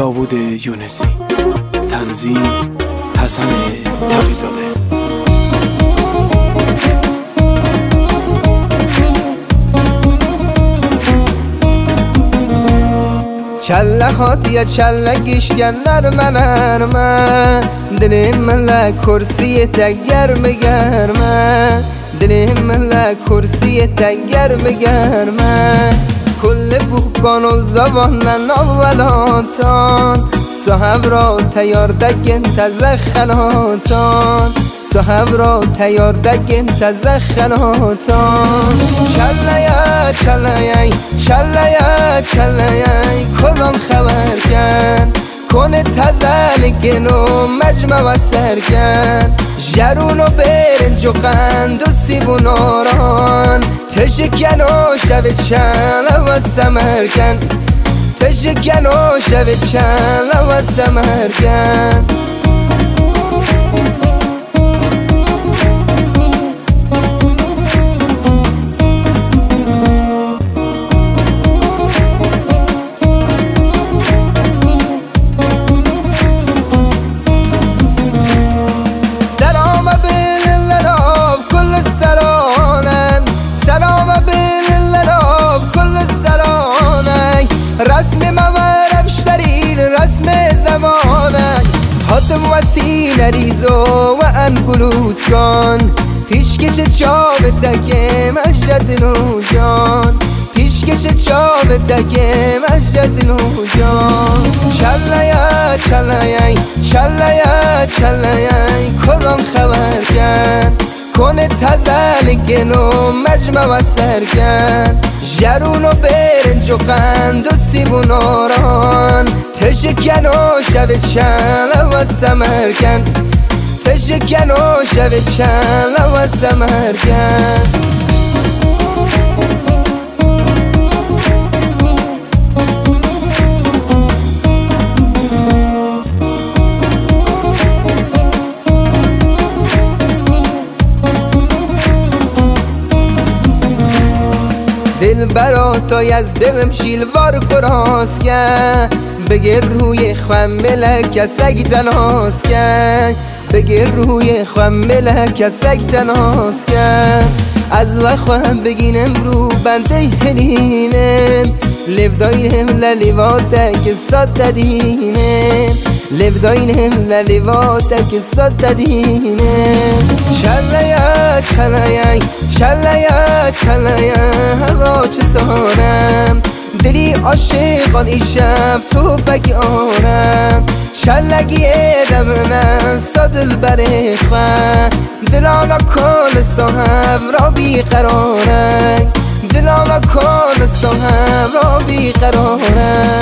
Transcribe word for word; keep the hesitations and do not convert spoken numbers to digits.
داوود یونسی، تنظیم حسن تقی‌زاده. چله هاتیا چله گشتن نرمه نرمه دل من کرسی تا گرمه گرمه دل من کرسی تا گرمه گرمه کل بوکان و زبانن اولاتان صاحب را تیار دگن تزخلاتان صاحب را تیار دگن تزخلاتان چله یا چله یا چله یا چله یا کلان خبر کن کنه تزلگن و مجمع و سرکن جرون و برنج و قند و سیب و ناران تشکن و شب چله و سمرکن تشکن و شب چله و سمرکن رسم مورب شرین رسم زمانه حاتم وسیله ریزو و انگلوس کن پیشکش چاب تکه مجد نوجان پیشکش چاب تکه مجد نوجان چله یا چله یا چله یا چله یا کلان خبر کن کنه تزلگن و مجمع و سرکن جرون و برنج و قند و سیب و ناران تشکن و شب چله و سمرکن تشکن و شب چله و سمرکن دل براتای از بهم شیلوار کراس کن بگیر روی خمله که سگ تناس کن بگیر روی خمله که سگ تناس کن از وقت بگینم رو بنده هلینم لیو داینم للیواته که ساد دادینم لیو داینم للیواته که ساد دادینم چله یا چله یا چله یا چله یا هوا چه سارم دلی عاشقان ای شب تو بگی آرم چلگی دمنه سادل بره خواه دلانا کن صاحب را بیقرارن دلانا کن صاحب را بیقرارن